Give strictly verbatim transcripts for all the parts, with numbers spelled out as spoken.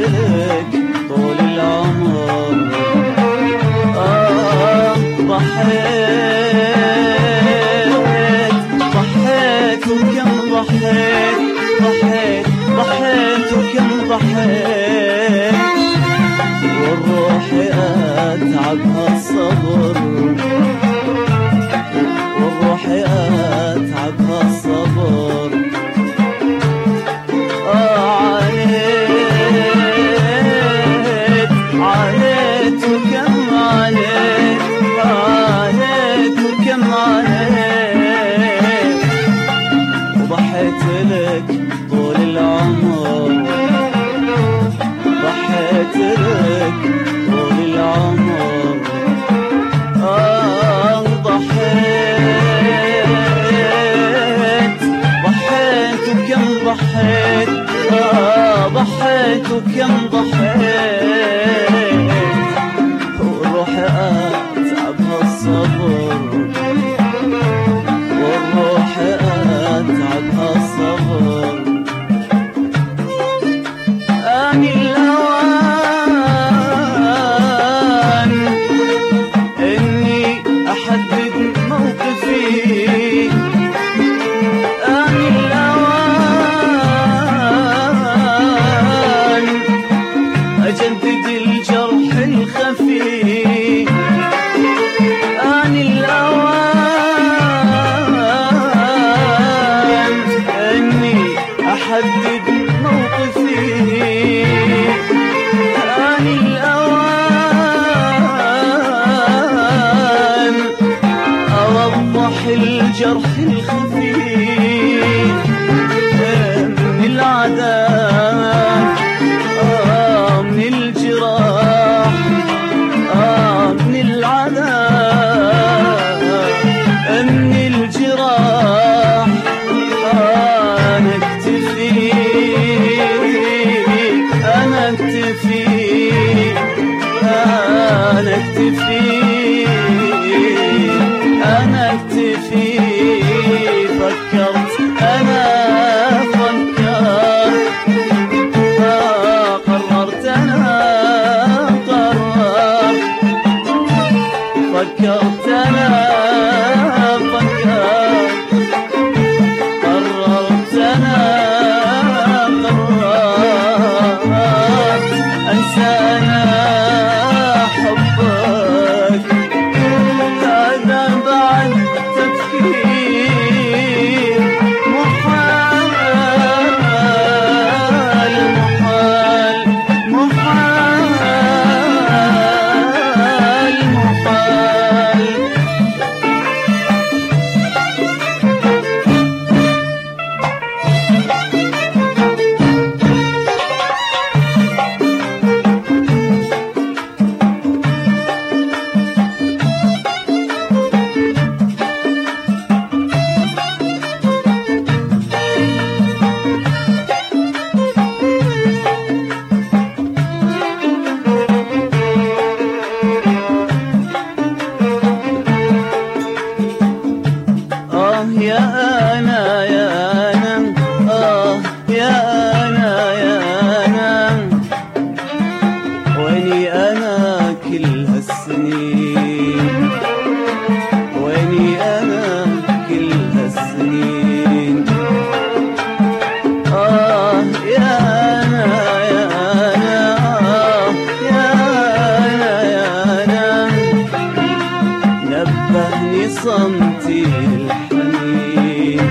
لك طول العمر. آه ضحيت ضحيت وكم ضحيت ضحيت ضحيت وكم ضحيت، والروح أتعبها الصبر، والروح أتعبها الصبر. عانيت عانيت وكم عانيت، عانيت وكم عانيت، وضحيت لك طول العمر، ضحيت لك طول العمر. آه ضحيت ضحيت وكم ضحيت، آه ضحيت وكم ضحيت، والروح أتعبها الصبر، والروح أتعبها الصبر. آن الأوان إني أحدد موقفي، آن الأوان أجدد الجرح الخفي، آن الأوان إني أحدد موقفي، آن الأوان أوضح الجرح الخفي من العذاب، آه من الجراح، آه من العذاب، من الجراح. أنا اكتفي أنا اكتفي أنا اكتفي أنا اكتفي. فكرت أنا فكرت، قررت أنا قررت، فكرت أنا فكرت، قررت أنا قررت أنسى أنا حبك. هذا بعد تفكير محال محال محال محال. آه يا أنا يا أنا، آه يا أنا يا أنا، ويني أنا كل هالسنين، ويني أنا كل هالسنين. آه يا أنا يا أنا، آه يا أنا يا أنا، نبهني صمتي الحنين،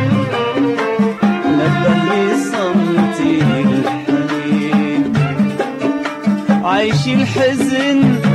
نبهني صمتي الحنين. عايش الحزن